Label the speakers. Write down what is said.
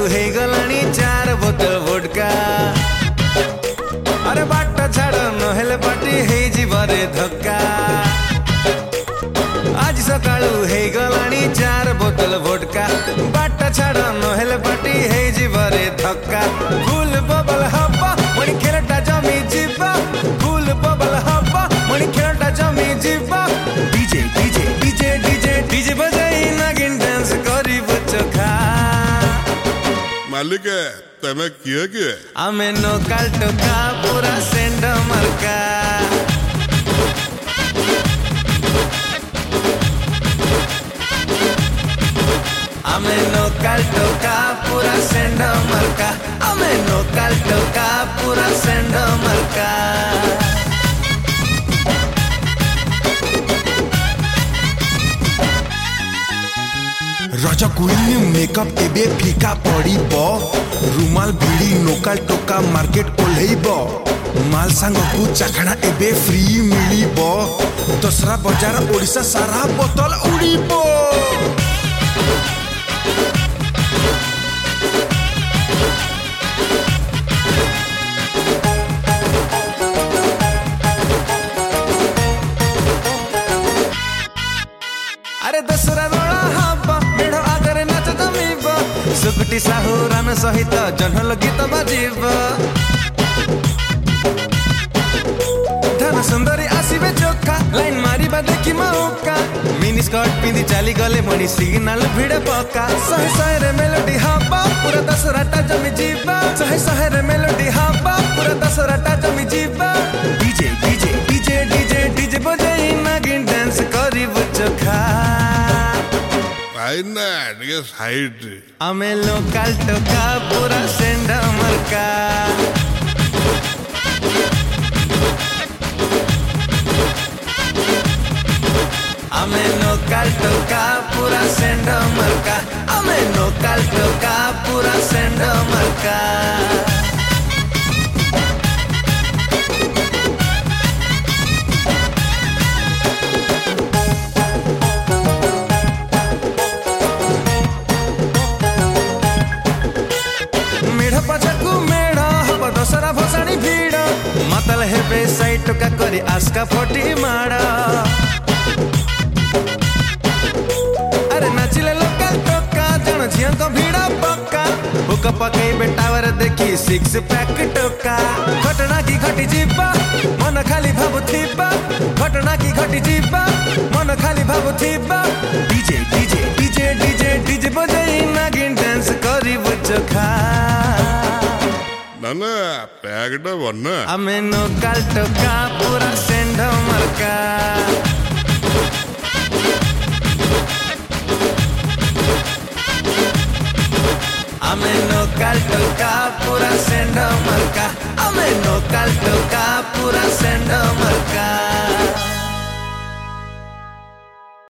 Speaker 1: हे गलानी 4 बोतल वोडका अरे बाट छाड़ नहेले पार्टी हे जीवरे धक्का आज सकाळू हे गलानी 4 बोतल वोडका बाट छाड़ नहेले पार्टी हे जीवरे धक्का फुल बबल हब्बा मणि खेलटा जमी जीवा फुल बबल हब्बा मणि खेलटा जमी जीवा DJ DJ DJ DJ DJ बजाई नागिन डांस करी बचखा
Speaker 2: मालिक तमे किए
Speaker 1: आमे नो काल्टोका पूरा सेंड मरका आमे नो काल्टोका पूरा सेंड मरका आमे नो काल्टोका पूरा सेंड मरका
Speaker 3: राजा क्वीन मेकअप एबे फीका पड़ब रुमाल भिड़ी नोकाल टोका मार्केट ओल्हेब माल सांग को चाखड़ा एबे फ्री मिलिब दसरा बजार ओडिशा सारा बोतल उड़ीब
Speaker 1: अरे दसरा रोड़ा हब्बा मेढ़ आगरे नाच जमीब सुकुटी साहुरान सहित जन्हल गीत बाजीब धन सुंदरी आसीबे चोखा लाइन मारिबा देखी मौका मिनी स्कर्ट पिंदी चाली गले मणि सिग्नल भिड़े पक्का सहे सहे रे मेलोडी हब्बा पूरा दसराटा जमी जीवा सहे सहे रे मेलोडी हब्बा पूरा दसराटा जमी जीवा DJ DJ DJ DJ DJ बजाई नागिन डांस करी बचखा
Speaker 2: आइना निके साइड
Speaker 1: आमे लोकल टोका पूरा सेंड मरका आमे लोकल टोका पूरा सेंड मरका आमे लोकल टोका पूरा सेंड मरका दसरा भसाणी भीड़ मतल हेबे साई टोका करी आस्का फोटी माड़ा अरे नाचिले लोकल टोका जन झिया को भीड़ा पक्का हुक पकई बेटावर देखी 6 पैक टोका घटना की घटी जीवा मन खाली भाबुथिबा घटना की घटी जीवा मन खाली भाबुथिबा DJ DJ DJ DJ DJ बजाई नागिन डांस करी बचखा
Speaker 2: नाना पैकेट वन्ना
Speaker 1: आमे नो काल्टोका पूरा सेंड मरका आमे नो काल्टोका पूरा सेंड मरका आमे नो काल्टोका पूरा सेंड मरका